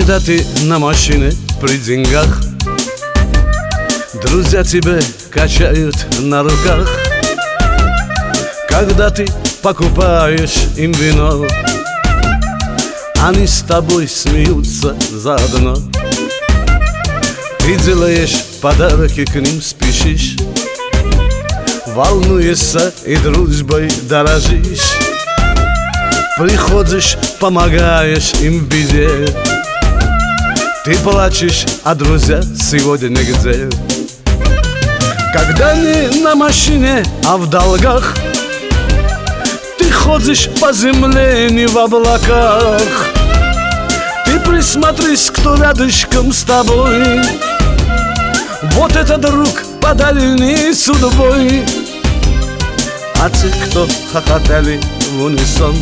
Когда ты на машине при деньгах, друзья тебя качают на руках. Когда ты покупаешь им вино, они с тобой смеются заодно. Ты делаешь подарки, к ним спешишь, волнуешься и дружбой дорожишь. Приходишь, помогаешь им в беде, ты плачешь, а друзья сегодня нигде. Когда не на машине, а в долгах, ты ходишь по земле, не в облаках. Ты присмотрись, кто рядышком с тобой. Вот это друг, подаренный судьбой. А те, кто хохотали в унисон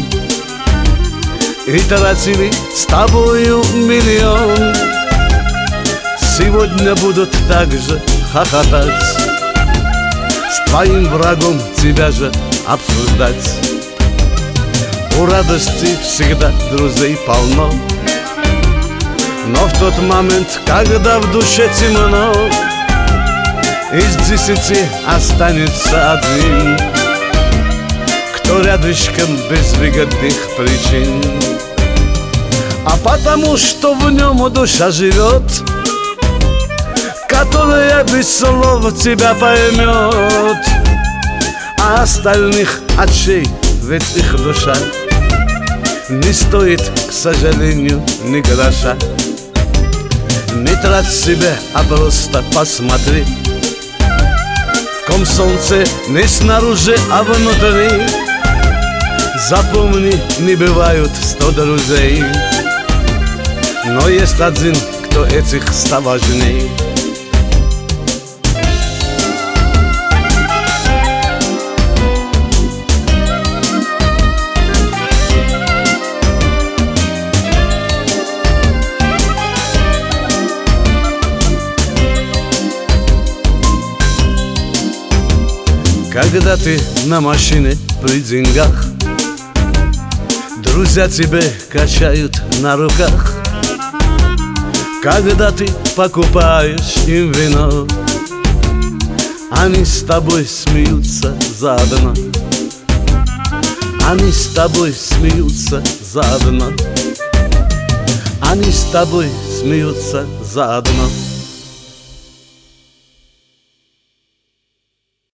и тратили с тобою миллион, сегодня будут так же хохотать, с твоим врагом тебя же обсуждать. У радости всегда друзей полно, но в тот момент, когда в душе темно, из 10 останется один, кто рядышком без выгодных причин. А потому что в нем душа живет, которая без слов тебя поймет. А остальных отшей, ведь их душа не стоит, к сожалению, ни гроша. Не трать себя, а просто посмотри, в ком солнце не снаружи, а внутри. Запомни, не бывают 100 друзей, но есть один, кто этих 100 важней. Когда ты на машине при деньгах, друзья тебя качают на руках. Когда ты покупаешь им вино, они с тобой смеются заодно. Они с тобой смеются заодно. Они с тобой смеются заодно.